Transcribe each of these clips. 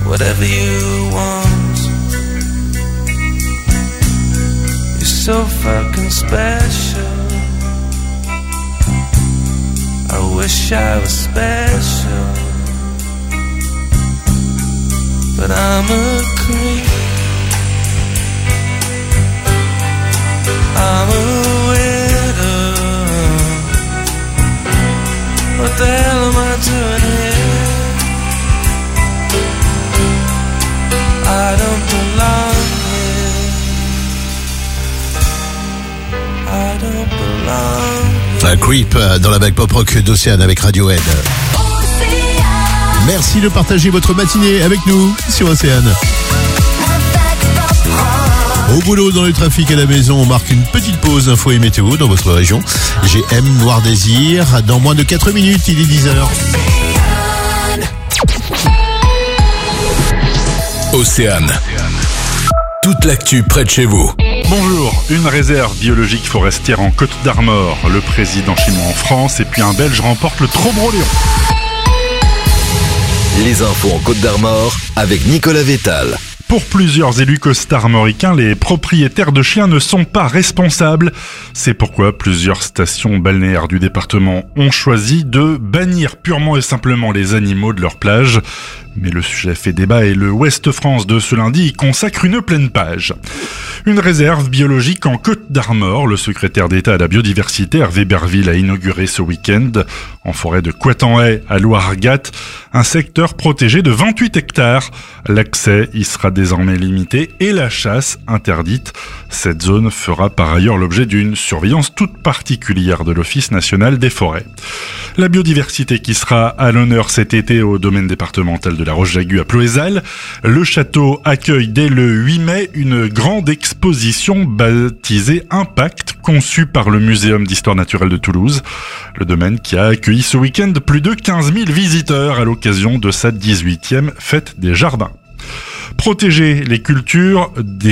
whatever you want. You're so fucking special. I wish I was special, but I'm a creep. I'm a widow. What the hell am I doing here? I don't belong here. I don't belong here. Un creep dans la bague pop rock d'Océane avec Radiohead. Merci de partager votre matinée avec nous sur Océane. Au boulot, dans le trafic, à la maison, on marque une petite pause info et météo dans votre région. GM Noir Désir, dans moins de 4 minutes, il est 10h. Océane. Toute l'actu près de chez vous. Bonjour, une réserve biologique forestière en Côte d'Armor, le président chinois en France et puis un Belge remporte le Trobro-Léon. Les infos en Côte d'Armor avec Nicolas Vétal. Pour plusieurs élus costarmoricains, les propriétaires de chiens ne sont pas responsables. C'est pourquoi plusieurs stations balnéaires du département ont choisi de bannir purement et simplement les animaux de leur plage. Mais le sujet fait débat et le Ouest France de ce lundi y consacre une pleine page. Une réserve biologique en Côte d'Armor, le secrétaire d'État à la biodiversité Hervé Berville a inauguré ce week-end, en forêt de Coitenhaye à Loire-Gat, un secteur protégé de 28 hectares. L'accès y sera désormais limité et la chasse interdite. Cette zone fera par ailleurs l'objet d'une surveillance toute particulière de l'Office national des forêts. La biodiversité qui sera à l'honneur cet été au domaine départemental de la Roche-Jagu à Ploëzal. Le château accueille dès le 8 mai une grande exposition baptisée Impact, conçue par le Muséum d'Histoire Naturelle de Toulouse. Le domaine qui a accueilli ce week-end plus de 15 000 visiteurs à l'occasion de sa 18e fête des jardins. Protéger les cultures de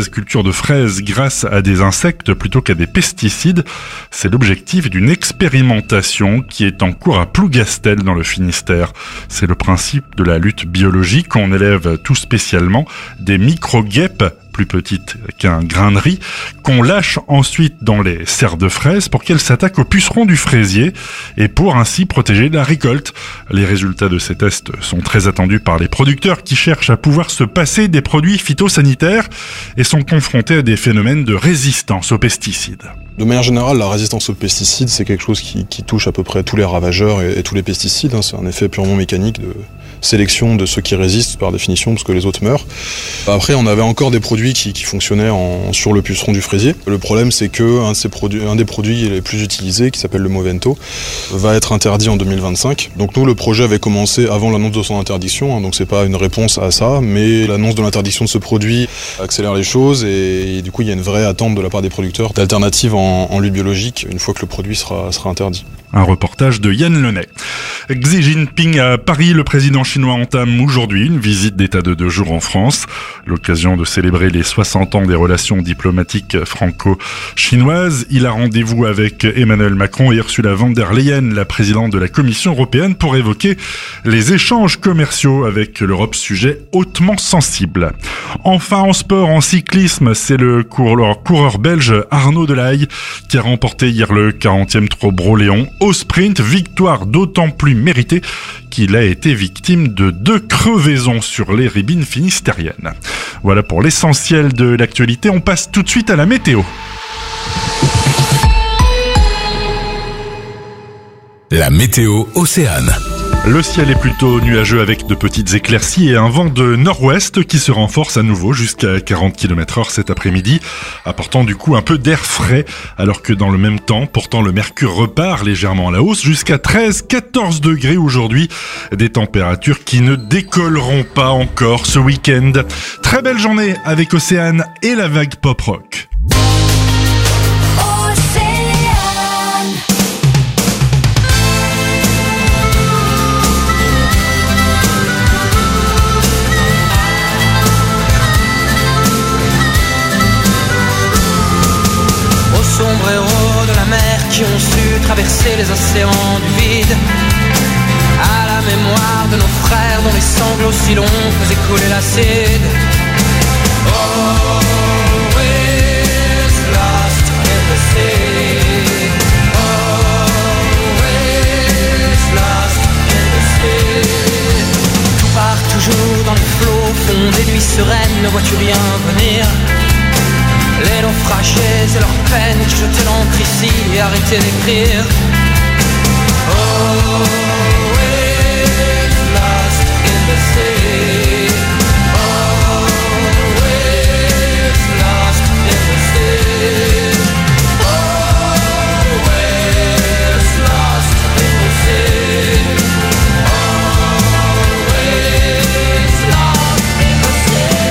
fraises grâce à des insectes plutôt qu'à des pesticides, c'est l'objectif d'une expérimentation qui est en cours à Plougastel dans le Finistère. C'est le principe de la lutte biologique. On élève tout spécialement des micro-guêpes plus petites qu'un grain de riz, qu'on lâche ensuite dans les serres de fraises pour qu'elles s'attaquent aux pucerons du fraisier et pour ainsi protéger la récolte. Les résultats de ces tests sont très attendus par les producteurs qui cherchent à pouvoir se passer des produits phytosanitaires et sont confrontés à des phénomènes de résistance aux pesticides. De manière générale, la résistance aux pesticides, c'est quelque chose qui touche à peu près tous les ravageurs et tous les pesticides. C'est un effet purement mécanique de sélection de ceux qui résistent par définition parce que les autres meurent. Après, on avait encore des produits qui fonctionnaient sur le puceron du fraisier. Le problème, c'est que un des produits les plus utilisés, qui s'appelle le Movento, va être interdit en 2025. Donc nous, le projet avait commencé avant l'annonce de son interdiction, donc c'est pas une réponse à ça, mais l'annonce de l'interdiction de ce produit accélère les choses et du coup, il y a une vraie attente de la part des producteurs d'alternatives en lutte biologique une fois que le produit sera interdit. Un reportage de Yann Lenay. Xi Jinping à Paris, le président chinois entame aujourd'hui une visite d'état de 2 jours en France. L'occasion de célébrer les 60 ans des relations diplomatiques franco-chinoises. Il a rendez-vous avec Emmanuel Macron et Ursula von der Leyen, la présidente de la Commission européenne, pour évoquer les échanges commerciaux avec l'Europe, sujet hautement sensible. Enfin, en sport, en cyclisme, c'est le coureur belge Arnaud Delahaye qui a remporté hier le 40e Trobro-Léon. Au sprint, victoire d'autant plus méritée qu'il a été victime de 2 crevaisons sur les ribines finistériennes. Voilà pour l'essentiel de l'actualité. On passe tout de suite à la météo. La météo Océane. Le ciel est plutôt nuageux avec de petites éclaircies et un vent de nord-ouest qui se renforce à nouveau jusqu'à 40 km/h cet après-midi, apportant du coup un peu d'air frais, alors que dans le même temps, pourtant le mercure repart légèrement à la hausse jusqu'à 13-14 degrés aujourd'hui, des températures qui ne décolleront pas encore ce week-end. Très belle journée avec Océane et la vague pop rock. Sombres héros de la mer qui ont su traverser les océans du vide, à la mémoire de nos frères dont les sanglots si l'on faisait couler l'acide. Always lost in the sea. Always lost in the sea. Tout part toujours dans les flots, fond des nuits sereines, ne vois-tu rien venir? Les naufragés et leurs peines qui jetaient l'encre ici et arrêtaient d'écrire. Always lost in the sea. Always lost in the sea. Always lost in the sea. Always lost in the sea.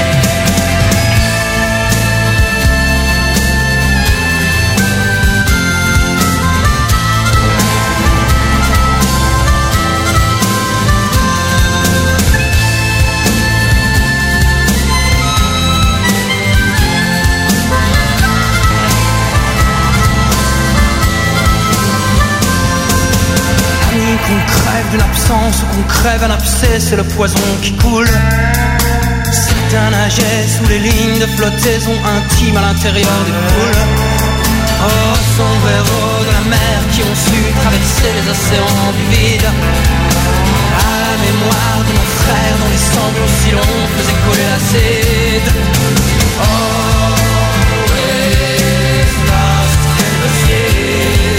Qu'on crève d'une absence ou qu'on crève un abcès, c'est le poison qui coule. Certains nageaient sous les lignes de flottaison intimes à l'intérieur des poules. Oh, sombres héros de la mer qui ont su traverser les océans du vide. À la mémoire de nos frères dont les sanglots si longs faisaient couler l'acide. Always lost in the sea.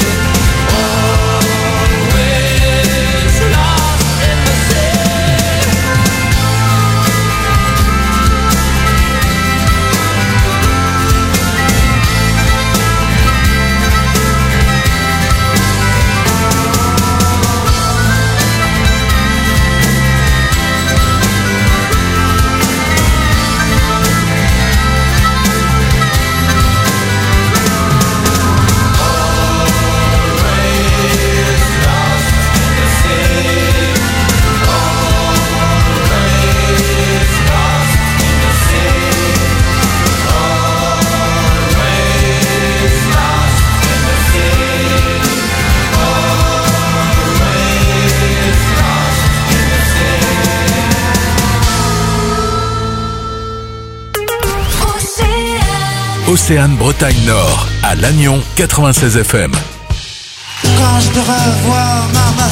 Océane Bretagne Nord, à Lannion 96 FM. Quand je te revois, maman,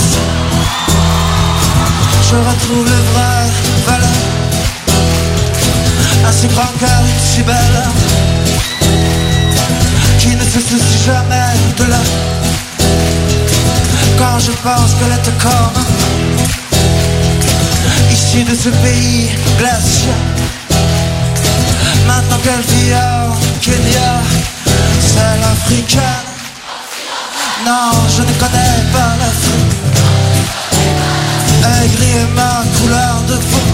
je retrouve le vrai valeur. Un si grand cœur, une si belle, qui ne se soucie jamais de l'heure. Quand je pense qu'elle est comme issue de ce pays glacial. Maintenant qu'elle vit au Kenya, c'est l'africaine. Non, je ne connais pas l'Afrique. Aigri est ma couleur de peau.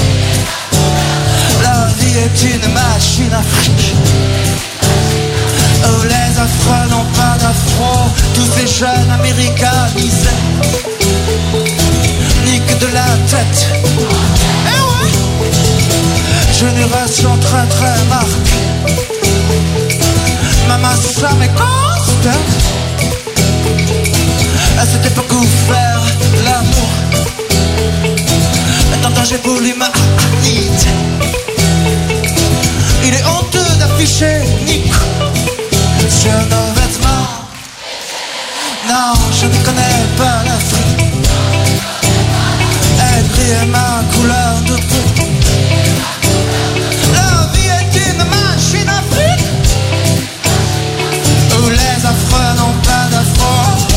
La vie est une machine afrique. Oh, les affreux n'ont pas d'afro. Tous ces jeunes américanisés niquent de la tête. Eh ouais. Génération très très marquée. Maman, ça m'éconsterne. À cette époque où faire l'amour, maintenant j'ai voulu ma haït. Il est honteux d'afficher Nico sur nos vêtements. Non, je ne connais pas l'Afrique. Elle brille ma couleur de peau. La vie est une machine afrique où les affreux n'ont pas d'afro.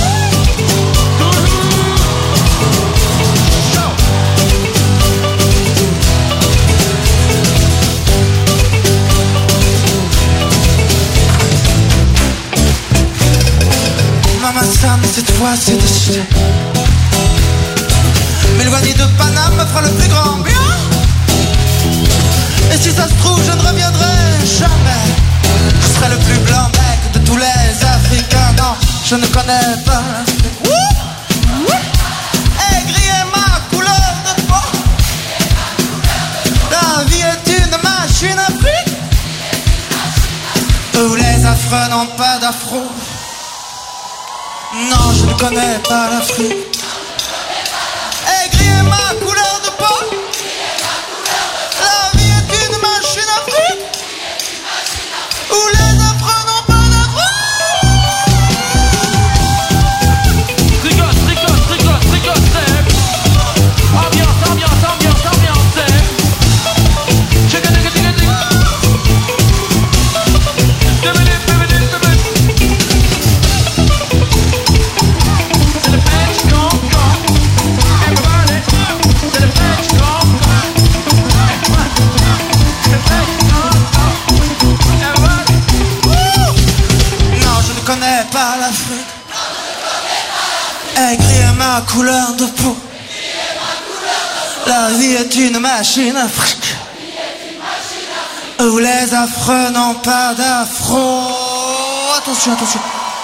Maman, ça, mais cette fois c'est décidé. M'éloigner de Paname me fera le plus grand bien. Et si ça se trouve, je ne reviendrai jamais. Je serai le plus blanc mec de tous les Africains. Non, je ne connais pas l'Afrique. Aigri est ma couleur de peau. La vie est une machine afrique où les affreux n'ont pas d'afro. Non, je ne connais pas l'Afrique. Aigri est ma couleur de peau. couleur de peau. La vie est une machine à fric. Où les affreux n'ont pas d'affront. Attention, attention.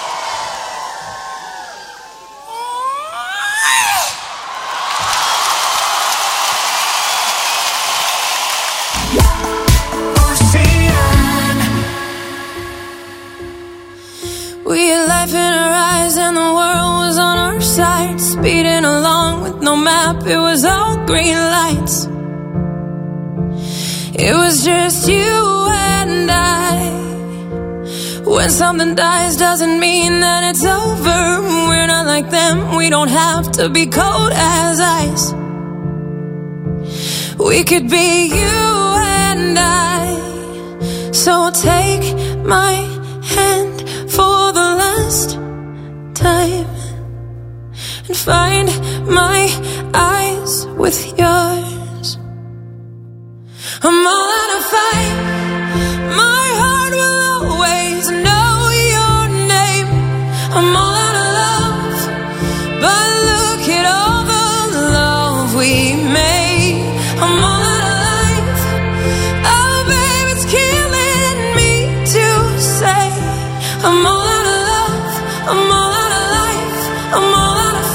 We had life in our eyes and the world was on our side. Speeding along with no map, it was all green lights. It was just you and I. When something dies doesn't mean that it's over. We're not like them, we don't have to be cold as ice. We could be you and I. So take my hand for the last time and find my eyes with yours. I'm all out of fight. My heart will always know your name. I'm all out of love, but look at all the love we made. I'm all out of life. Oh babe, it's killing me to say I'm all out of love, I'm all out of life, I'm all out of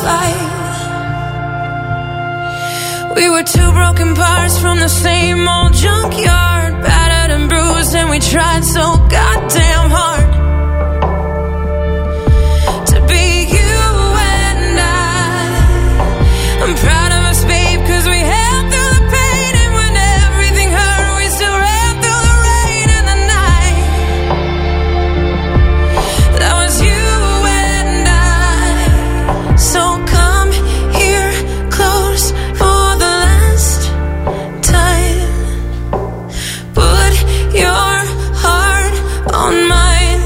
fight. We were two broken parts from the same old junkyard, battered and bruised, and we tried so goddamn hard to be you and I'm proud of us, babe, 'cause we held through the pain, and when everything hurt, we still ran through the rain and the night. That was you and I. So come here close for the last time. Put your heart on mine.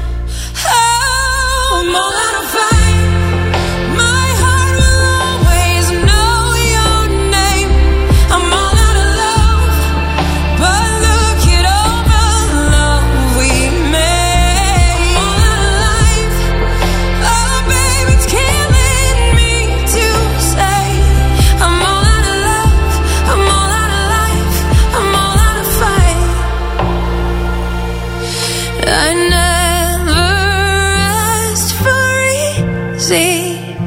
Oh, I'm all out of fight. My heart will always know your name. I'm all out of love, but look at all the love we made. I'm all out of life. Oh, babe, it's killing me to say I'm all out of love, I'm all out of life, I'm all out of fight. I never asked for easy,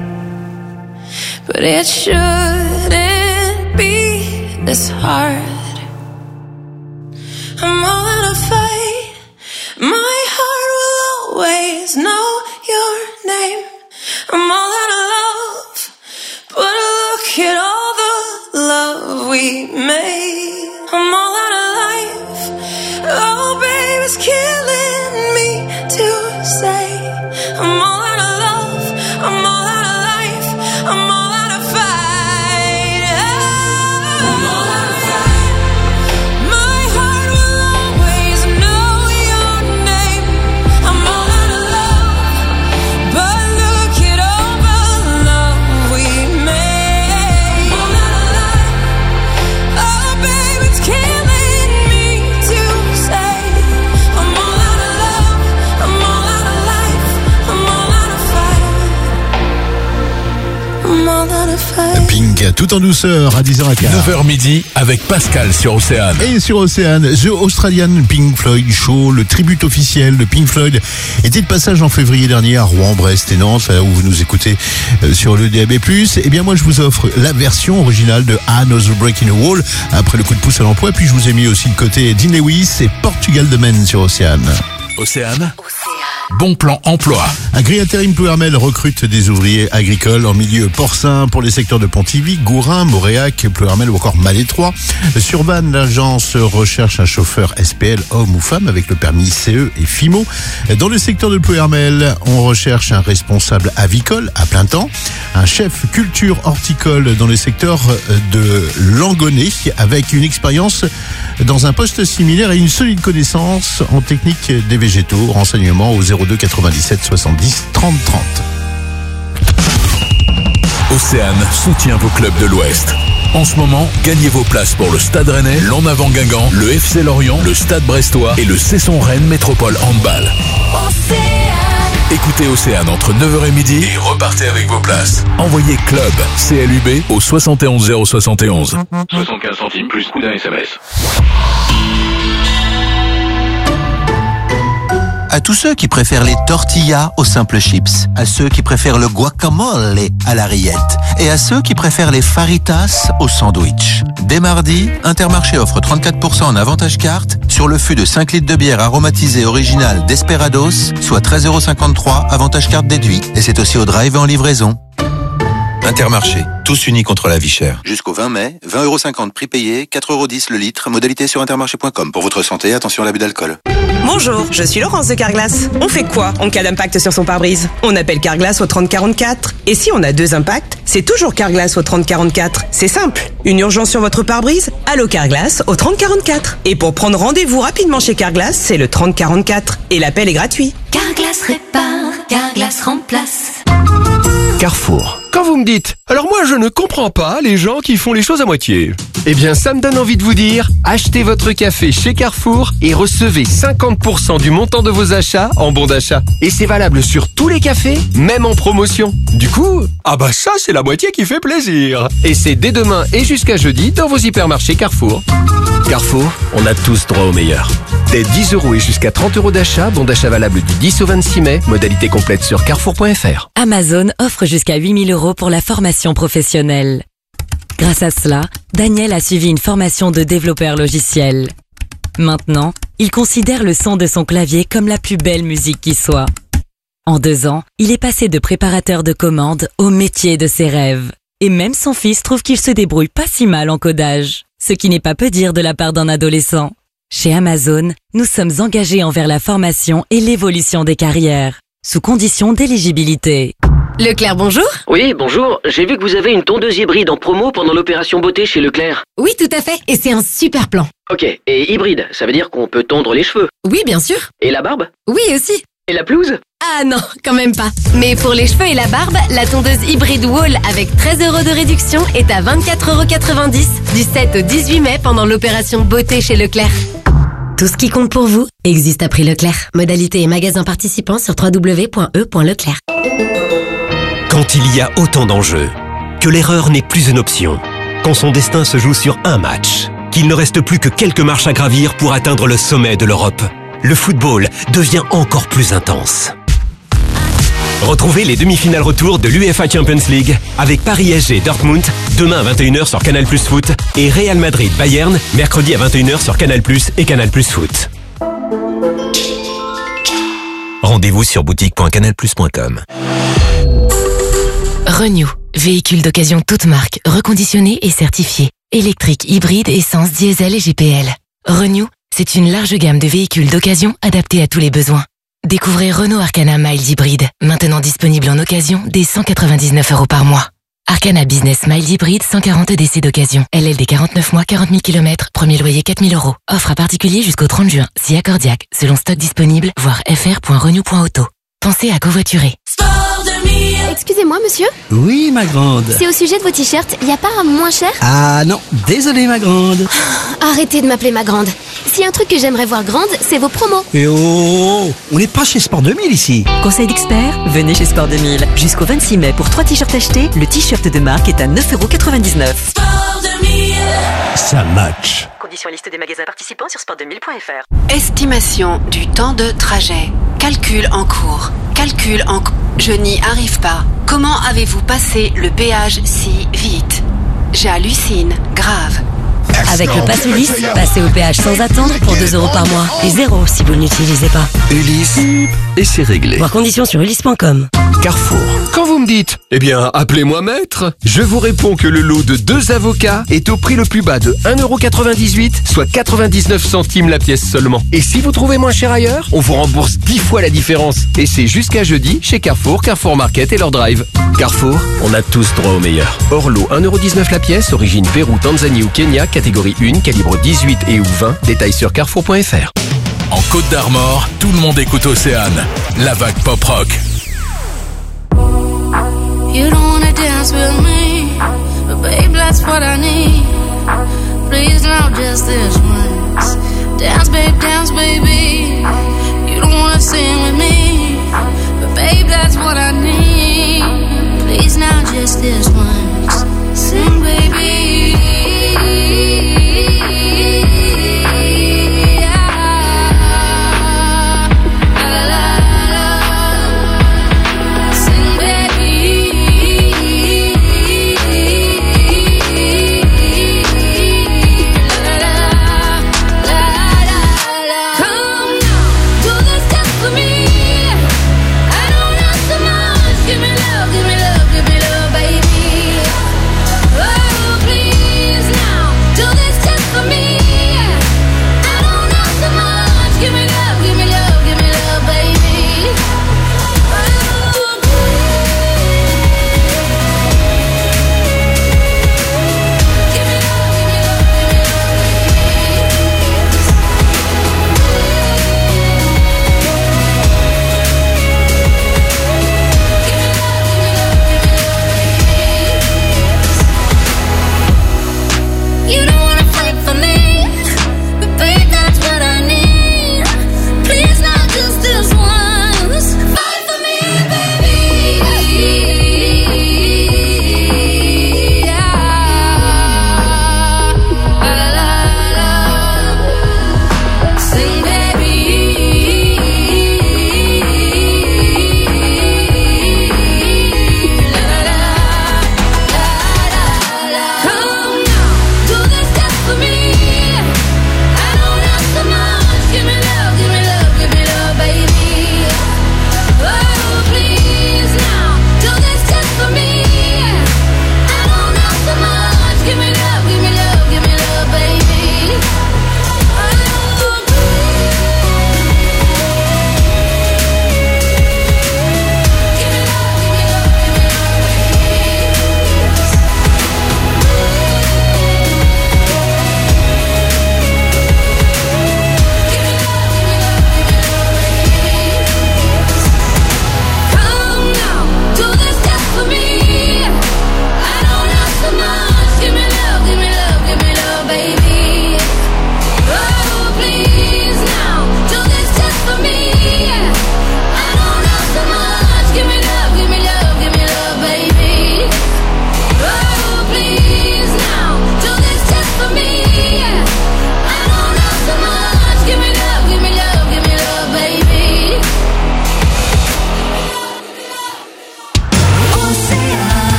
but it shouldn't be this hard. I'm all out of fight. My heart will always know your name. I'm all out of love, but look at all the love we made. I'm all out of life. Oh, babe, it's killing me to say I'm all out of love, I'm all out of life, I'm all out of fight. I'm all out of fight. My heart will always know your name. I'm all out of love, but look at all the love we made. I'm all out of life. Oh, babe, it's killing me to say I'm all out of love, I'm all out of life, I'm all out of fight. I'm all out of fight. Pink, tout en douceur à 10h15. 9h midi avec Pascal sur Océane. Et sur Océane, The Australian Pink Floyd Show, le tribut officiel de Pink Floyd, était de passage en février dernier à Rouen, Brest et Nantes, où vous nous écoutez sur le DAB+. Eh bien moi je vous offre la version originale de Another Break in the Wall, après le coup de pouce à l'emploi, puis je vous ai mis aussi le côté Dean Lewis et Portugal de Men sur Océane. Océane. Bon plan emploi. Agri-Intérim Plouermel recrute des ouvriers agricoles en milieu porcin pour les secteurs de Pontivy, Gourin, Moréac, Plouermel ou encore Malétroit. Sur Vannes, l'agence recherche un chauffeur SPL homme ou femme avec le permis CE et FIMO. Dans le secteur de Plouermel, on recherche un responsable avicole à plein temps, un chef culture horticole dans le secteur de Langonnet avec une expérience dans un poste similaire et une solide connaissance en technique des végétaux. Renseignements au 02 97 70 30 30. Océane soutient vos clubs de l'Ouest. En ce moment, gagnez vos places pour le Stade Rennais, l'En-Avant Guingamp, le FC Lorient, le Stade Brestois et le Cesson Rennes Métropole Handball. Océane. Écoutez Océane entre 9h et midi et repartez avec vos places. Envoyez CLUB, CLUB au 71 071. 75 centimes plus coût d'un SMS. À tous ceux qui préfèrent les tortillas aux simples chips, à ceux qui préfèrent le guacamole à la rillette et à ceux qui préfèrent les faritas au sandwich. Dès mardi, Intermarché offre 34% en avantage carte sur le fût de 5 litres de bière aromatisée originale Desperados, soit 13,53 € avantage carte déduit. Et c'est aussi au drive et en livraison. Intermarché, tous unis contre la vie chère. Jusqu'au 20 mai, 20,50 € prix payé, 4,10 € le litre, modalité sur intermarché.com. Pour votre santé, attention à l'abus d'alcool. Bonjour, je suis Laurence de Carglass. On fait quoi en cas d'impact sur son pare-brise? On appelle Carglass au 3044. Et si on a 2 impacts, c'est toujours Carglass au 3044. C'est simple. Une urgence sur votre pare-brise? Allô Carglass au 3044. Et pour prendre rendez-vous rapidement chez Carglass, c'est le 3044. Et l'appel est gratuit. Carglass répare, Carglass remplace. Carrefour. Quand vous me dites « Alors moi je ne comprends pas les gens qui font les choses à moitié », eh bien ça me donne envie de vous dire « Achetez votre café chez Carrefour et recevez 50% du montant de vos achats en bon d'achat. Et c'est valable sur tous les cafés, même en promotion. Du coup, ah bah ça c'est la moitié qui fait plaisir. Et c'est dès demain et jusqu'à jeudi dans vos hypermarchés Carrefour. Carrefour, on a tous droit au meilleur. Dès 10 € et jusqu'à 30 € d'achat, bon d'achat valable du 10 au 26 mai, modalité complète sur carrefour.fr. Amazon offre jusqu'à 8 000 € pour la formation professionnelle. Grâce à cela, Daniel a suivi une formation de développeur logiciel. Maintenant, il considère le son de son clavier comme la plus belle musique qui soit. En 2 ans, il est passé de préparateur de commandes au métier de ses rêves. Et même son fils trouve qu'il se débrouille pas si mal en codage. Ce qui n'est pas peu dire de la part d'un adolescent. Chez Amazon, nous sommes engagés envers la formation et l'évolution des carrières, sous condition d'éligibilité. Leclerc, bonjour. Oui, bonjour. J'ai vu que vous avez une tondeuse hybride en promo pendant l'opération beauté chez Leclerc. Oui, tout à fait. Et c'est un super plan. Ok. Et hybride, ça veut dire qu'on peut tondre les cheveux? Oui, bien sûr. Et la barbe? Oui, aussi. Et la pelouse? Ah non, quand même pas. Mais pour les cheveux et la barbe, la tondeuse hybride Wall avec 13 € de réduction est à 24,90 € du 7 au 18 mai pendant l'opération beauté chez Leclerc. Tout ce qui compte pour vous existe à prix Leclerc. Modalité et magasin participants sur www.e.leclerc. Quand il y a autant d'enjeux, que l'erreur n'est plus une option, quand son destin se joue sur un match, qu'il ne reste plus que quelques marches à gravir pour atteindre le sommet de l'Europe, le football devient encore plus intense. Retrouvez les demi-finales retour de l'UEFA Champions League avec Paris SG Dortmund demain à 21 h sur Canal+ Foot et Real Madrid Bayern mercredi à 21 h sur Canal+ et Canal+ Foot. Rendez-vous sur boutique.canalplus.com. Renew, véhicule d'occasion toute marque, reconditionné et certifié. Électrique, hybride, essence, diesel et GPL. Renew, c'est une large gamme de véhicules d'occasion adaptés à tous les besoins. Découvrez Renault Arcana Mild Hybride, maintenant disponible en occasion dès 199 € par mois. Arcana Business Mild Hybride, 140 DC d'occasion. LLD 49 mois, 40 000 km, premier loyer 4 000 €. Offre à particulier jusqu'au 30 juin, si accordiaque, selon stock disponible, voir fr.renew.auto. Pensez à covoiturer. Excusez-moi, monsieur? Oui, ma grande. C'est au sujet de vos t-shirts, y a pas un moins cher? Ah non, désolé, ma grande. Arrêtez de m'appeler ma grande. S'il y a un truc que j'aimerais voir grande, c'est vos promos. Et oh, on n'est pas chez Sport 2000 ici. Conseil d'expert, venez chez Sport 2000. Jusqu'au 26 mai, pour 3 t-shirts achetés, le t-shirt de marque est à 9,99 €. Sport 2000. Ça match. Conditions liste des magasins participants sur sport2000.fr. Estimation du temps de trajet. Calcul en cours. Calcul en cours. Je n'y arrive pas. Comment avez-vous passé le péage si vite? J'hallucine. Grave. Avec le Pass Ulysse, passez au péage sans attendre pour 2 € par mois. Et 0 si vous ne l'utilisez pas. Ulysse, et c'est réglé. Voir conditions sur ulysse.com. Carrefour. Quand vous me dites, eh bien, appelez-moi maître, je vous réponds que le lot de 2 avocats est au prix le plus bas de 1,98 €, soit 99 centimes la pièce seulement. Et si vous trouvez moins cher ailleurs, on vous rembourse 10 fois la différence. Et c'est jusqu'à jeudi chez Carrefour, Carrefour Market et leur drive. Carrefour, on a tous droit au meilleur. Hors lot, 1,19 € la pièce, origine Pérou, Tanzanie ou Kenya, catégorie 1, calibre 18 et ou 20, détails sur carrefour.fr. En Côte d'Armor, tout le monde écoute Océane, la vague pop rock. You don't wanna dance with me, but babe, that's what I need. Please now just this once. Dance, baby. You don't wanna sing with me, but babe, Babe, that's what I need. Please now, just this once. Sing, baby.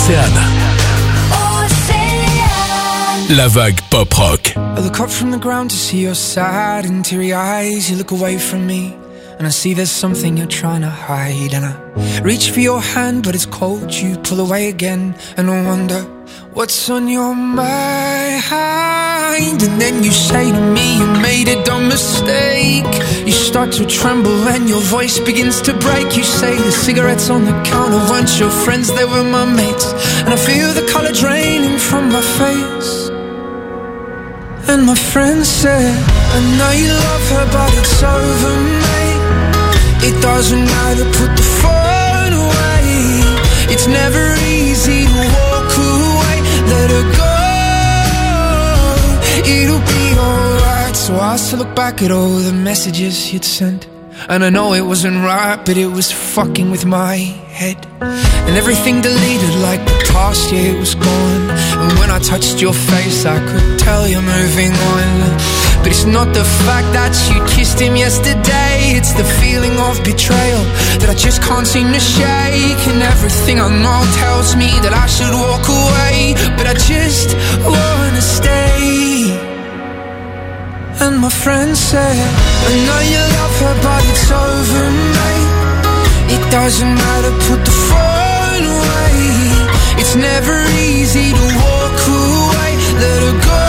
Océane. La vague pop rock. I look up from the ground to see your sad and teary eyes. You look away from me and I see there's something you're trying to hide. And I reach for your hand but it's cold. You pull away again and I wonder what's on your mind. And then you say to me you made a dumb mistake. You start to tremble and your voice begins to break. You say the cigarettes on the counter weren't your friends, they were my mates. And I feel the colour draining from my face. And my friend said, I know you love her but it's over, mate. It doesn't matter, put the phone away. It's never easy to walk away. Let her go, it'll be alright. So I still look back at all the messages you'd sent. And I know it wasn't right, but it was fucking with my head. And everything deleted like the past, yeah, it was gone. And when I touched your face, I could tell you're moving on. But it's not the fact that you kissed him yesterday. It's the feeling of betrayal that I just can't seem to shake. And everything I know tells me that I should walk away, but I just wanna stay. And my friend said, I know you love her but it's over, mate. It doesn't matter, put the phone away. It's never easy to walk away. Let her go,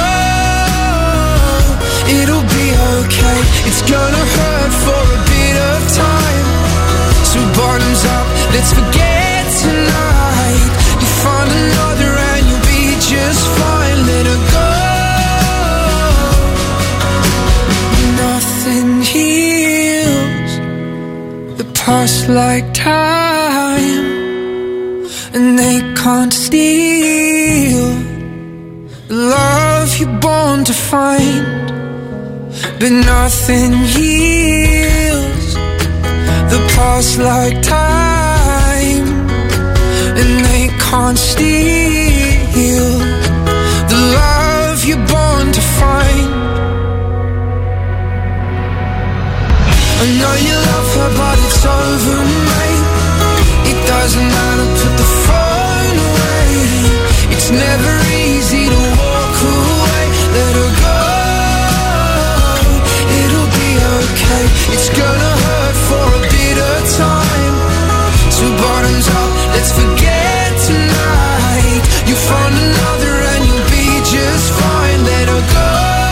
it'll be okay. It's gonna hurt for a bit of time. So bottoms up, let's forget tonight. You find another and you'll be just fine. Let her go. Nothing heals the past like time, and they can't steal the love you're born to find. But nothing heals the past like time, and they can't steal the love you're born to find. I know you love her but it's over, mate. It doesn't matter, put the phone away. It's never easy to walk away. Let her go, it'll be okay. It's gonna hurt for a bit of time. So bottoms up, let's forget tonight. You find another and you'll be just fine. Let her go,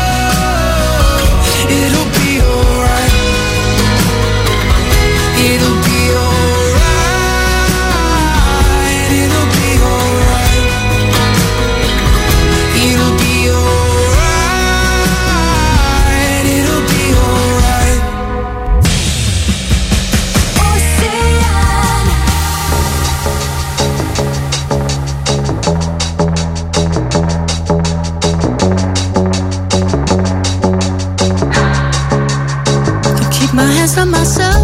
it'll be alright. It'll be alright. It'll be alright. It'll be alright. It'll be alright. To keep my hands on myself.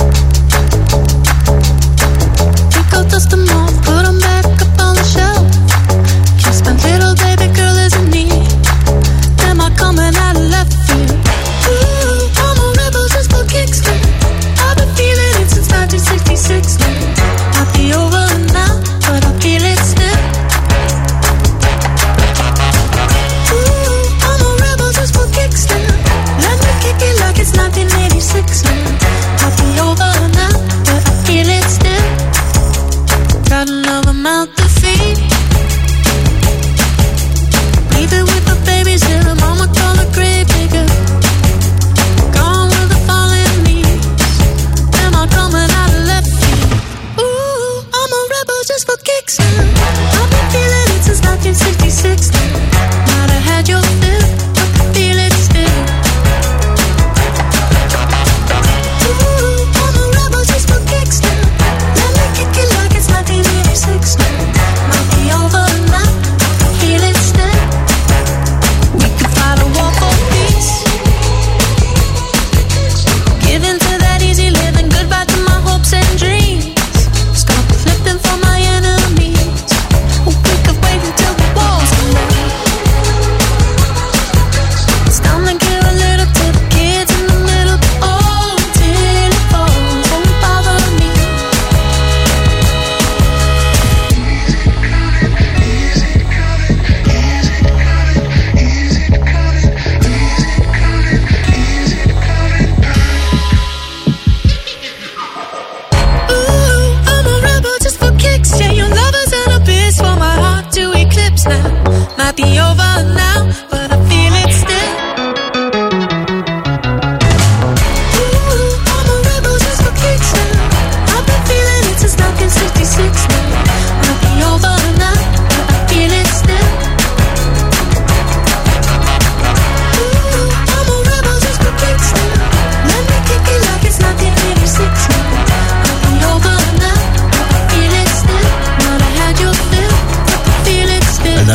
Dust them off, put them back up on the shelf. Kiss my little baby girl isn't me. Am I coming out of left field? Ooh, I'm a rebel just for kicks. I've been feeling it since 1966. Might be over now, but I feel it still. Ooh, I'm a rebel just for kicks. Let me kick it like it's 1986. Might be over now, but I feel it still. Got another mouth to feed. Leave it with the babies and the mama call the grave digger. Gone with the fallen leaves. Am I coming out of left field? Ooh, I'm a rebel just for kicks. I've been feeling it since 1966. Might have had your fill, but I feel it still. Ooh, I'm a rebel just for kicks. Let me kick it like it's 1986. Might be over now, I feel it still. We could fight a war for peace. Give in to that easy living, goodbye to my hopes and dreams. Stop flipping for my enemies.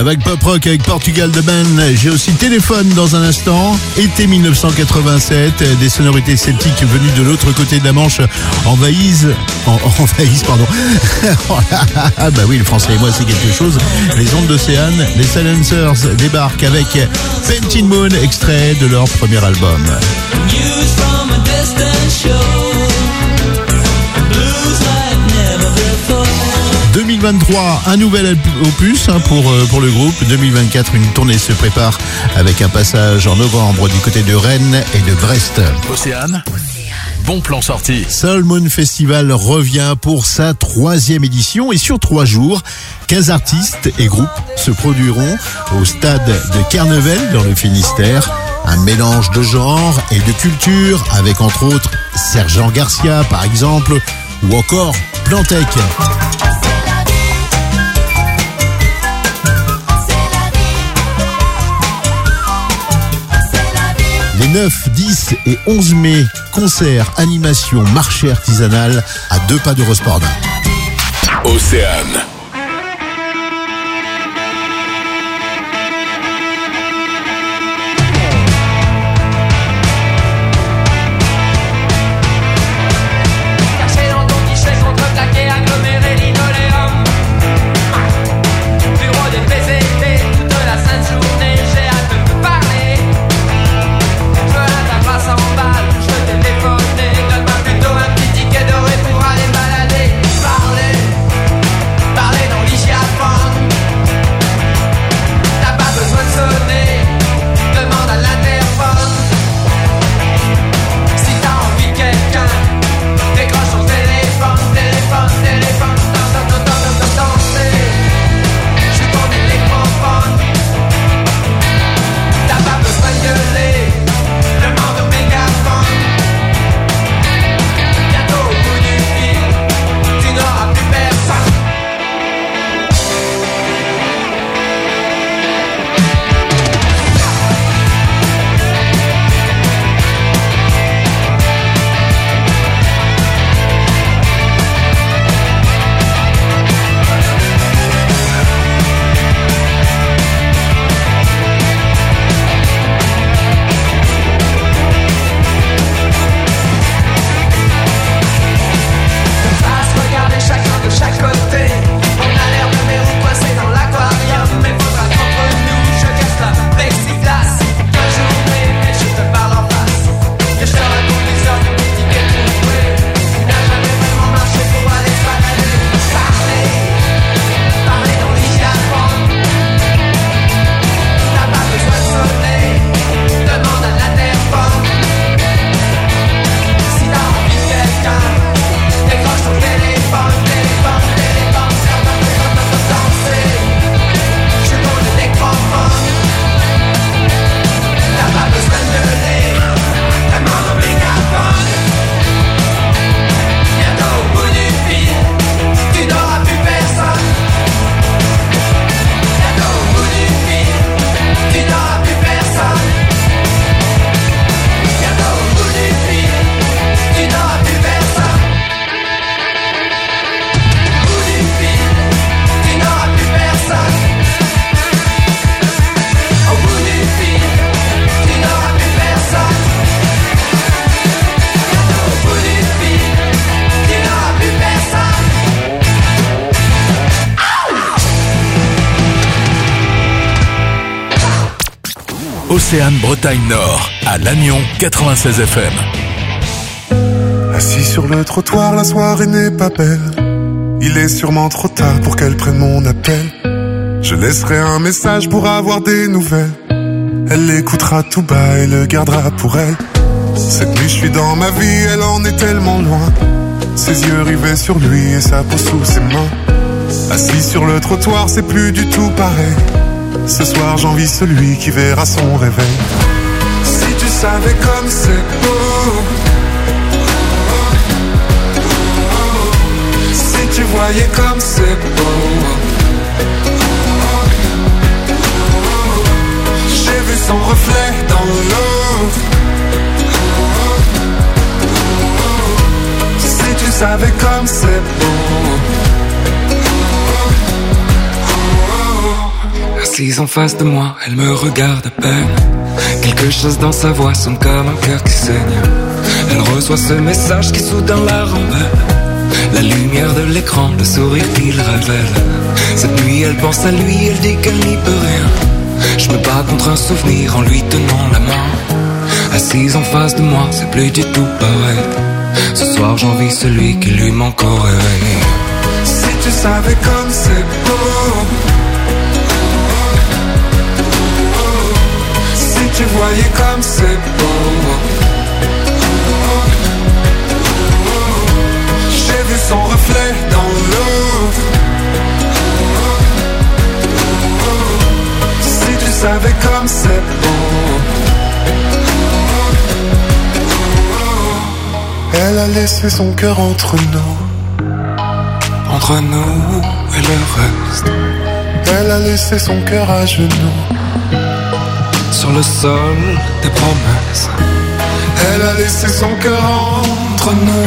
La vague pop rock avec Portugal The Band. J'ai aussi Téléphone dans un instant. Été 1987. Des sonorités celtiques venues de l'autre côté de la Manche envahissent, pardon. Ah bah oui, le français et moi c'est quelque chose. Les ondes d'Océane, les Silencers débarquent avec Painted Moon, extrait de leur premier album. 2023, un nouvel opus pour le groupe. 2024, une tournée se prépare avec un passage en novembre du côté de Rennes et de Brest. Océane, bon plan sorti. Soul Moon Festival revient pour sa 3e édition et sur 3 jours, 15 artistes et groupes se produiront au stade de Carnevel dans le Finistère. Un mélange de genres et de cultures avec entre autres Sergent Garcia par exemple ou encore Plantec. Les 9, 10 et 11 mai, concerts, animations, marché artisanal à 2 pas d'Eurosport. Océane. Océane Bretagne Nord, à Lannion 96 FM. Assis sur le trottoir, la soirée n'est pas belle. Il est sûrement trop tard pour qu'elle prenne mon appel. Je laisserai un message pour avoir des nouvelles. Elle l'écoutera tout bas et le gardera pour elle. Cette nuit je suis dans ma vie, elle en est tellement loin. Ses yeux rivés sur lui et sa peau sous ses mains. Assis sur le trottoir, c'est plus du tout pareil. Ce soir j'envie celui qui verra son réveil. Si tu savais comme c'est beau, si tu voyais comme c'est beau. J'ai vu son reflet dans l'eau. Si tu savais comme c'est beau. Assise en face de moi, elle me regarde à peine. Quelque chose dans sa voix sonne comme un cœur qui saigne. Elle reçoit ce message qui soudain la rembelle. La lumière de l'écran, le sourire qu'il révèle. Cette nuit elle pense à lui, elle dit qu'elle n'y peut rien. Je me bats contre un souvenir en lui tenant la main. Assise en face de moi, c'est plus du tout pareil. Ce soir j'envie celui qui lui manque au réveil. Si tu savais comme c'est beau, si tu voyais comme c'est beau. J'ai vu son reflet dans l'eau. Si tu savais comme c'est beau. Elle a laissé son cœur entre nous et le reste. Elle a laissé son cœur à genoux sur le sol des promesses. Elle a laissé son cœur entre nous.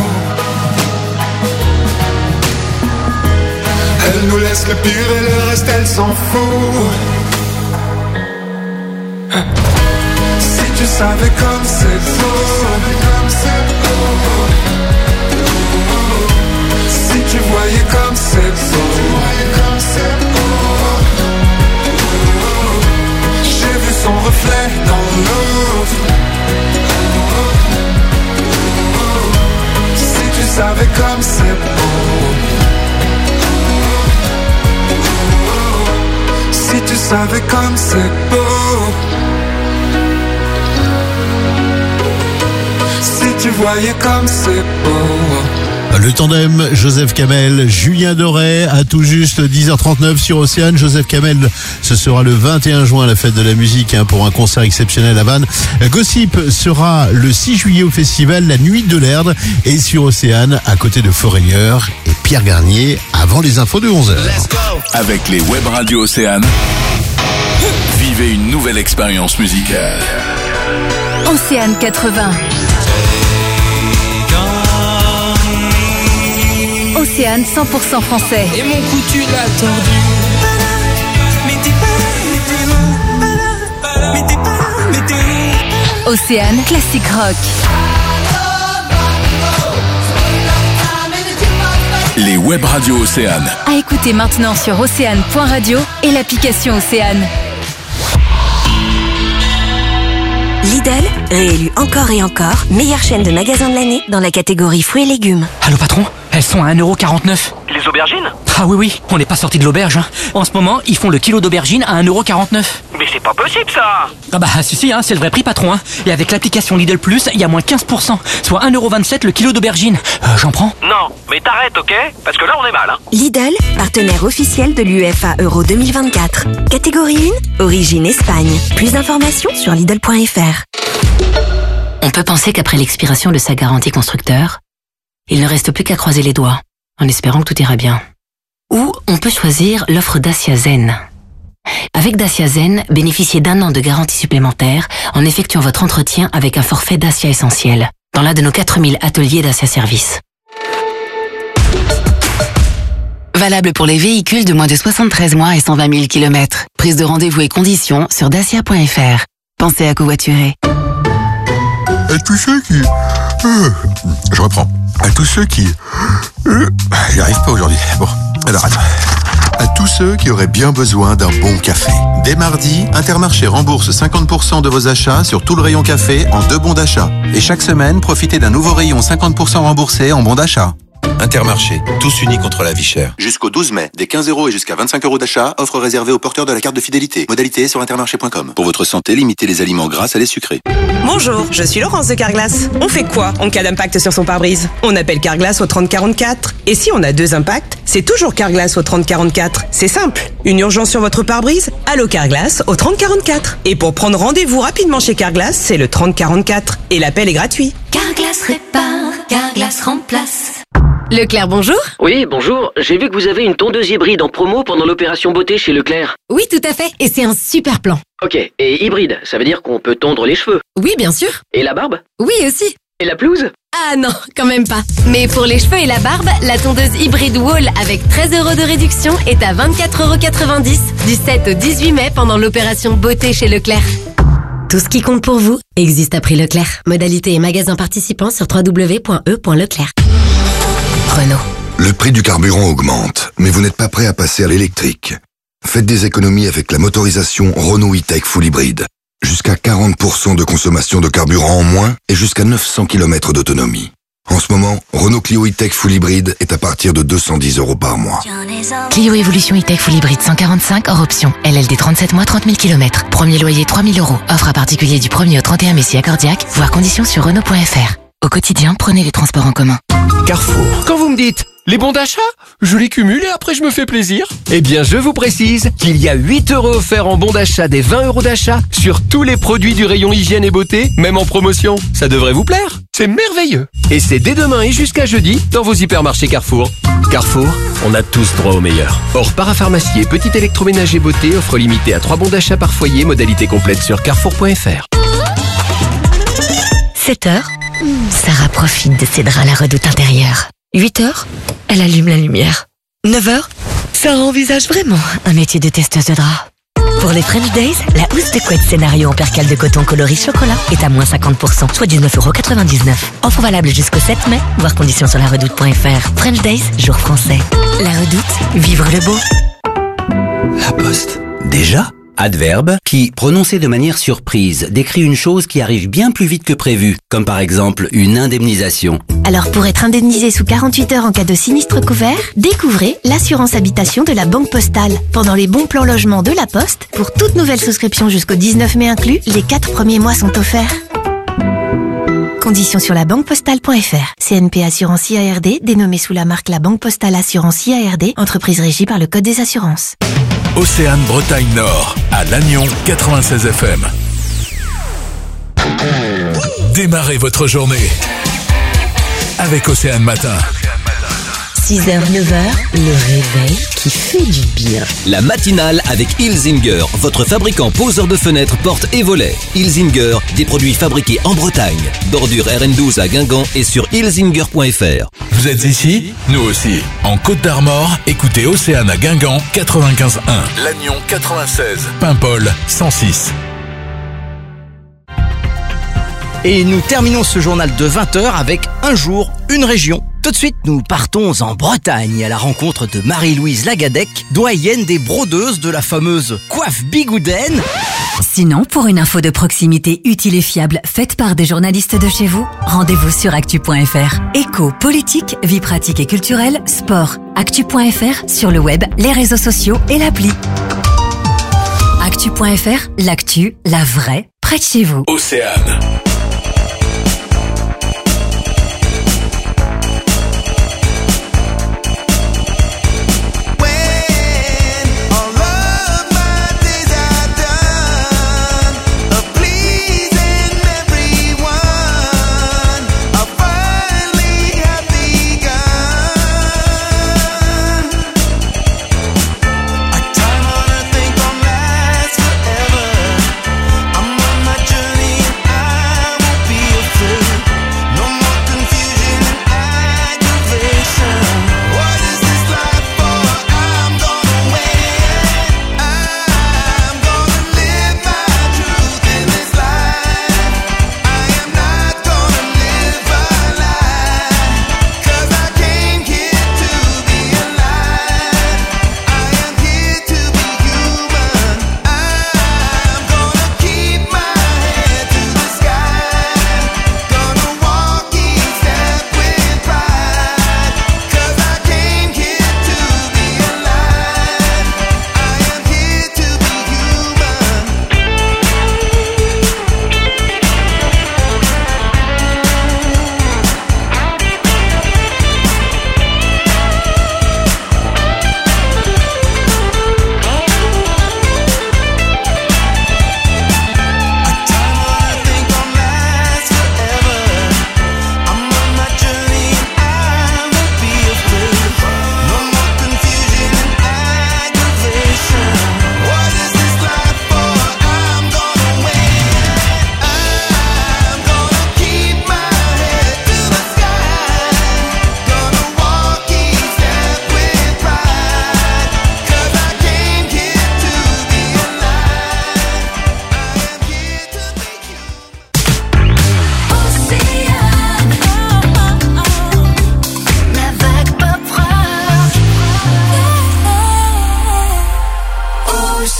Elle nous laisse le pire et le reste elle s'en fout. Si tu savais comme c'est beau, si tu voyais comme c'est beau. J'ai vu son reflet dans l'eau. Si tu savais comme c'est beau. Si tu savais comme c'est beau. Si tu voyais comme c'est beau. Le tandem Joseph Kamel, Julien Doré, à tout juste 10h39 sur Océane. Joseph Kamel, ce sera le 21 juin à la fête de la musique pour un concert exceptionnel à Vannes. Gossip sera le 6 juillet au festival La Nuit de l'Erde et sur Océane à côté de Foreigner et Pierre Garnier avant les infos de 11h. Avec les web radios Océane, vivez une nouvelle expérience musicale. Océane 80. Océane 100% français. Et mon cou tu l'as tordu. Océane classique rock. Les web radios Océane. À écouter maintenant sur océane.radio et l'application Océane. Lidl, réélu encore et encore, meilleure chaîne de magasins de l'année dans la catégorie fruits et légumes. Allô patron, elles sont à 1,49€. Les aubergines? Ah oui, on n'est pas sorti de l'auberge. En ce moment, ils font le kilo d'aubergine à 1,49€. Mais c'est pas possible ça! Ah bah si, c'est le vrai prix patron. Et avec l'application Lidl Plus, il y a moins 15%, soit 1,27€ le kilo d'aubergine. J'en prends? Non, mais t'arrêtes, ok? Parce que là on est mal. Lidl, partenaire officiel de l'UEFA Euro 2024. Catégorie 1, origine Espagne. Plus d'informations sur Lidl.fr. On peut penser qu'après l'expiration de sa garantie constructeur, il ne reste plus qu'à croiser les doigts, en espérant que tout ira bien. Ou on peut choisir l'offre Dacia Zen. Avec Dacia Zen, bénéficiez d'1 an de garantie supplémentaire en effectuant votre entretien avec un forfait Dacia Essentiel dans l'un de nos 4000 ateliers Dacia Service. Valable pour les véhicules de moins de 73 mois et 120 000 km. Prise de rendez-vous et conditions sur dacia.fr. Pensez à covoiturer. À tous ceux qui... je reprends. À tous ceux qui... j'y arrive pas aujourd'hui. Bon, alors attends. À tous ceux qui auraient bien besoin d'un bon café. Dès mardi, Intermarché rembourse 50% de vos achats sur tout le rayon café en 2 bons d'achat. Et chaque semaine, profitez d'un nouveau rayon 50% remboursé en bons d'achat. Intermarché, tous unis contre la vie chère. Jusqu'au 12 mai, des 15 € et jusqu'à 25 € d'achat, offre réservée aux porteurs de la carte de fidélité. Modalité sur intermarché.com. Pour votre santé, limitez les aliments gras, salés, sucrés. Bonjour, je suis Laurence de Carglass. On fait quoi en cas d'impact sur son pare-brise? On appelle Carglass au 3044. Et si on a 2 impacts, c'est toujours Carglass au 3044. C'est simple. Une urgence sur votre pare-brise? Allô Carglass au 3044. Et pour prendre rendez-vous rapidement chez Carglass, c'est le 3044. Et l'appel est gratuit. Carglass répare, Carglass remplace. Leclerc, bonjour. Oui, bonjour. J'ai vu que vous avez une tondeuse hybride en promo pendant l'opération beauté chez Leclerc. Oui, tout à fait. Et c'est un super plan. Ok. Et hybride, ça veut dire qu'on peut tondre les cheveux? Oui, bien sûr. Et la barbe? Oui, aussi. Et la pelouse? Ah non, quand même pas. Mais pour les cheveux et la barbe, la tondeuse hybride Wall avec 13 € de réduction est à 24,90 € du 7 au 18 mai pendant l'opération beauté chez Leclerc. Tout ce qui compte pour vous existe à prix Leclerc. Modalité et magasins participants sur www.e.leclerc. Renault. Le prix du carburant augmente, mais vous n'êtes pas prêt à passer à l'électrique. Faites des économies avec la motorisation Renault E-Tech Full Hybrid. Jusqu'à 40% de consommation de carburant en moins et jusqu'à 900 km d'autonomie. En ce moment, Renault Clio E-Tech Full Hybrid est à partir de 210 € par mois. Clio Evolution E-Tech Full Hybrid 145 hors option. LLD 37 mois 30 000 km. Premier loyer 3 000 €. Offre à particulier du 1er au 31 mai si accordiaque. Voir conditions sur Renault.fr. Au quotidien, prenez les transports en commun. Carrefour. Quand vous me dites les bons d'achat, je les cumule et après je me fais plaisir. Eh bien, je vous précise qu'il y a 8 € offerts en bons d'achat des 20 € d'achat sur tous les produits du rayon hygiène et beauté, même en promotion. Ça devrait vous plaire. C'est merveilleux. Et c'est dès demain et jusqu'à jeudi dans vos hypermarchés Carrefour. Carrefour, on a tous droit au meilleur. Hors parapharmacie et petit électroménager beauté, offre limitée à 3 bons d'achat par foyer, modalité complète sur carrefour.fr. 7h, Sarah profite de ses draps à la redoute intérieure. 8h, elle allume la lumière. 9h, Sarah envisage vraiment un métier de testeuse de draps. Pour les French Days, la housse de couette scénario en percale de coton coloris chocolat est à moins 50%, soit 19,99 €. Offre valable jusqu'au 7 mai, voir conditions sur laredoute.fr. French Days, jour français. La Redoute, vivre le beau. La Poste. Déjà ? Adverbe qui, prononcé de manière surprise, décrit une chose qui arrive bien plus vite que prévu, comme par exemple une indemnisation. Alors pour être indemnisé sous 48 heures en cas de sinistre couvert, découvrez l'assurance habitation de la Banque Postale. Pendant les bons plans logement de la Poste, pour toute nouvelle souscription jusqu'au 19 mai inclus, les 4 premiers mois sont offerts. Conditions sur labanquepostale.fr. CNP Assurance IARD, dénommée sous la marque La Banque Postale Assurance IARD, entreprise régie par le Code des assurances. Océane Bretagne Nord, à Lannion 96 FM. Démarrez votre journée avec Océane Matin. 6h, 9h, le réveil qui fait du bien. La matinale avec Ilzinger, votre fabricant poseur de fenêtres, portes et volets. Ilzinger, des produits fabriqués en Bretagne. Bordure RN12 à Guingamp et sur ilzinger.fr. Vous êtes ici? Nous aussi. En Côte d'Armor, écoutez Océane à Guingamp 95.1. Lannion 96. Paimpol 106. Et nous terminons ce journal de 20h avec un jour, une région. Tout de suite, nous partons en Bretagne à la rencontre de Marie-Louise Lagadec, doyenne des brodeuses de la fameuse coiffe bigoudaine. Sinon, pour une info de proximité utile et fiable faite par des journalistes de chez vous, rendez-vous sur actu.fr. Éco, politique, vie pratique et culturelle, sport. Actu.fr sur le web, les réseaux sociaux et l'appli. Actu.fr, l'actu, la vraie, près de chez vous. Océane. I'm on my journey and I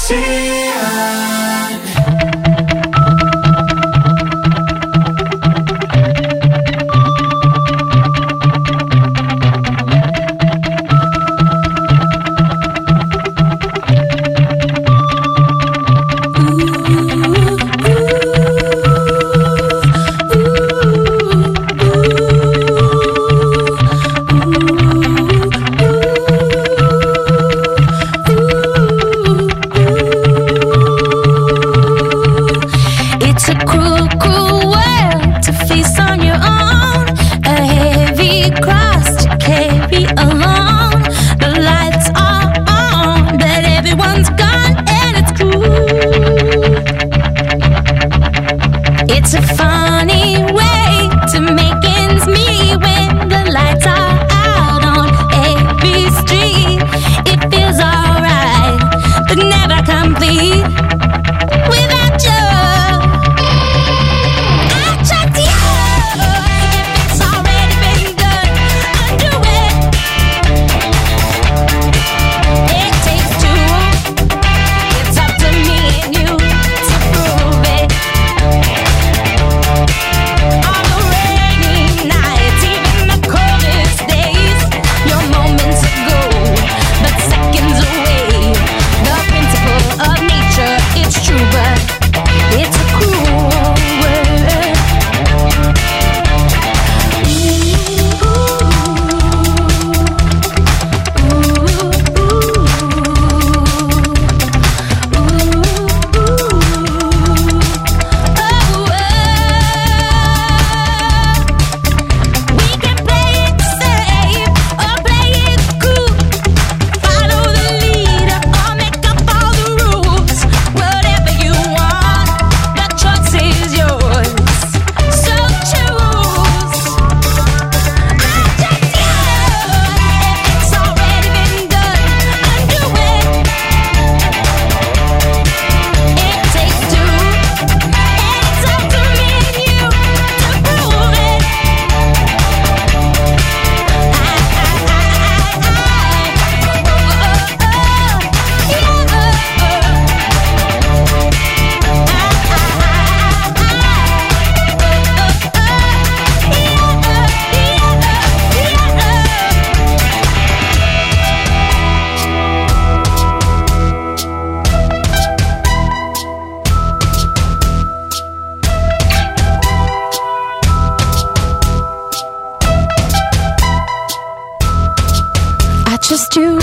just you.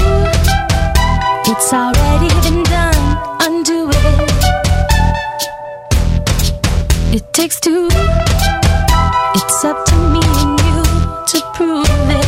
It's already been done, undo it. It takes two. It's up to me and you to prove it.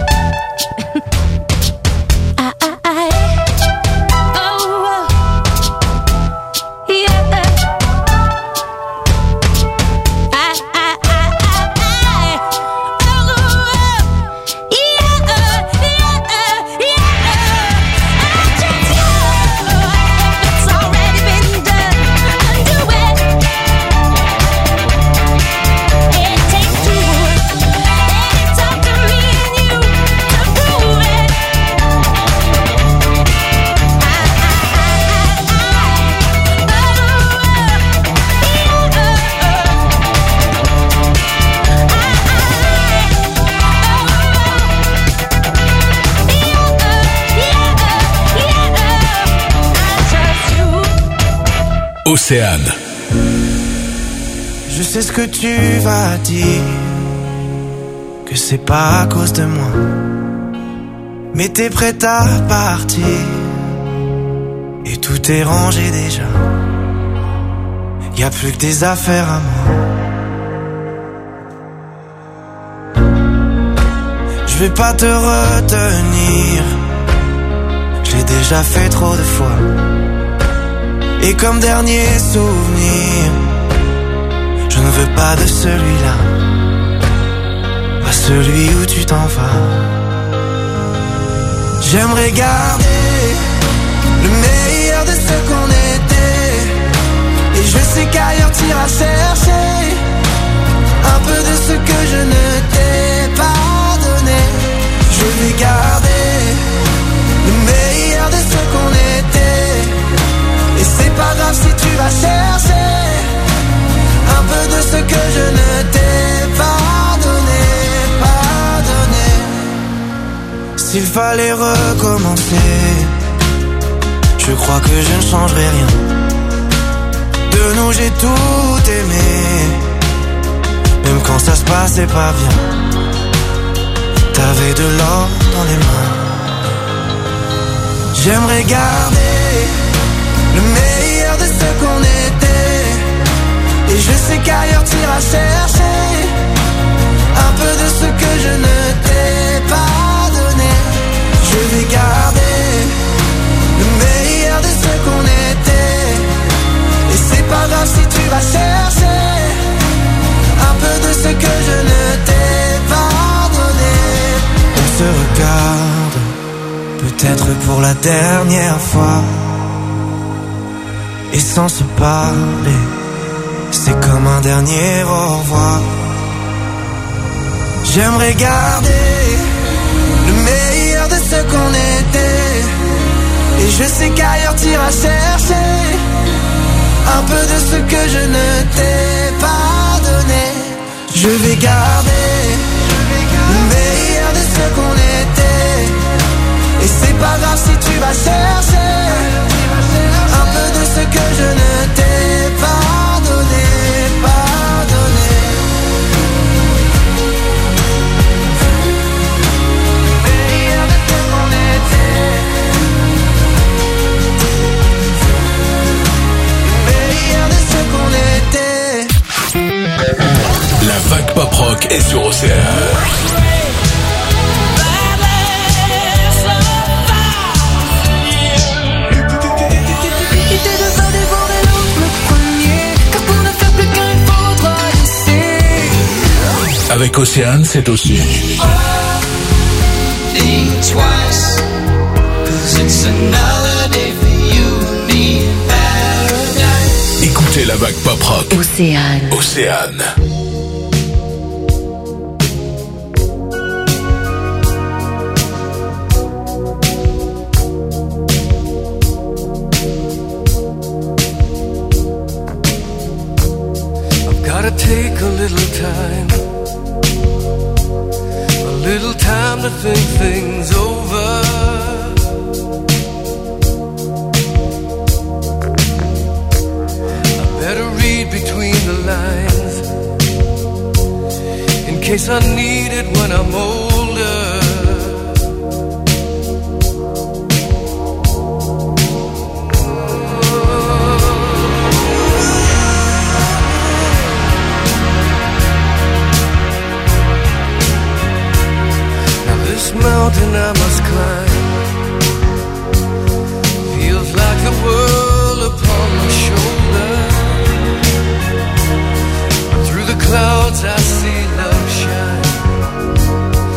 Océane. Je sais ce que tu vas dire, que c'est pas à cause de moi, mais t'es prête à partir, et tout est rangé déjà. Y'a plus que des affaires à moi. Je vais pas te retenir, je l'ai déjà fait trop de fois. Et comme dernier souvenir, je ne veux pas de celui-là, pas celui où tu t'en vas. J'aimerais garder le meilleur de ce qu'on était, et je sais qu'ailleurs t'iras chercher un peu de ce que je ne t'ai pas donné. Je vais garder le meilleur de ce qu'on était, grave si tu vas chercher un peu de ce que je ne t'ai pas donné. S'il fallait recommencer, je crois que je ne changerai rien. De nous j'ai tout aimé, même quand ça se passait pas bien. T'avais de l'or dans les mains. J'aimerais garder le meilleur de ce qu'on était. Et je sais qu'ailleurs t'iras chercher un peu de ce que je ne t'ai pas donné. Je vais garder le meilleur de ce qu'on était. Et c'est pas grave si tu vas chercher un peu de ce que je ne t'ai pas donné. On se regarde, peut-être pour la dernière fois. Et sans se parler, c'est comme un dernier au revoir. J'aimerais garder le meilleur de ce qu'on était. Et je sais qu'ailleurs t'iras chercher un peu de ce que je ne t'ai pas donné. Je vais garder le meilleur de ce qu'on était. Et c'est pas grave si tu vas chercher un peu de ce que je ne t'ai pas donné, pas donné. Le meilleur de ce qu'on était. Le meilleur de ce qu'on était. La vague pop rock est sur Océane. Avec Océane, c'est aussi. Écoutez la vague pop rock. Océane. Océane. I've gotta take a little time. Little time to think things over. I better read between the lines in case I need it when I'm older. Mountain I must climb feels like the world upon my shoulder. Through the clouds I see love shine.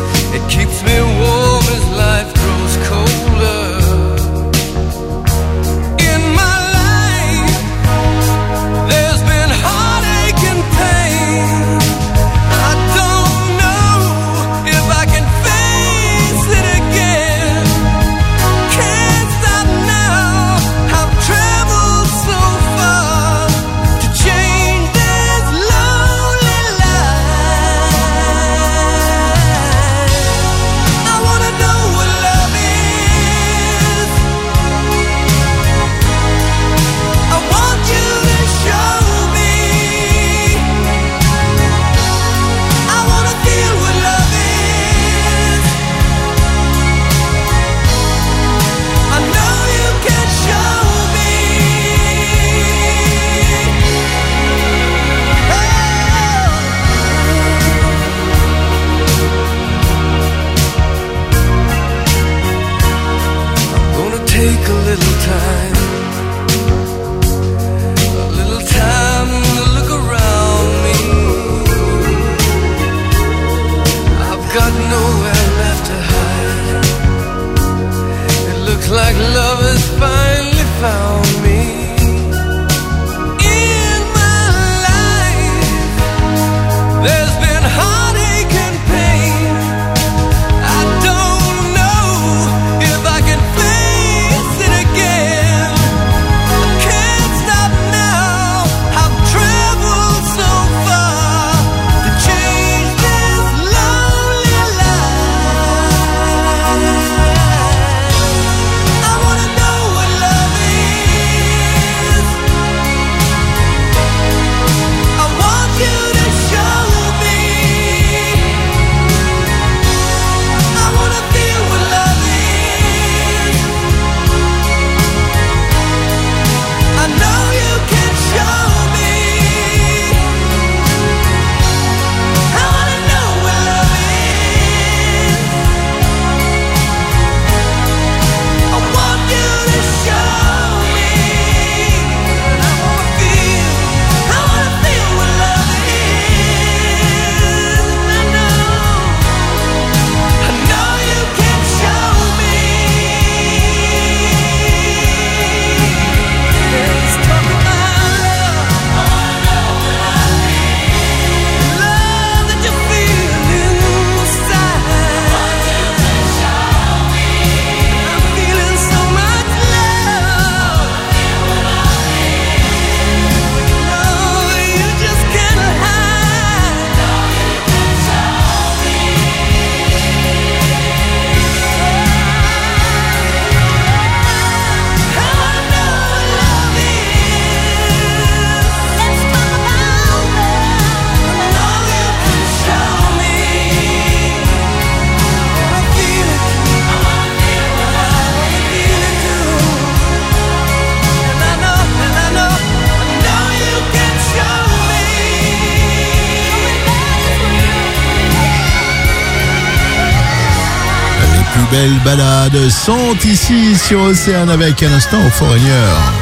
belles balades sont ici sur Océane avec un instant au Foreigner.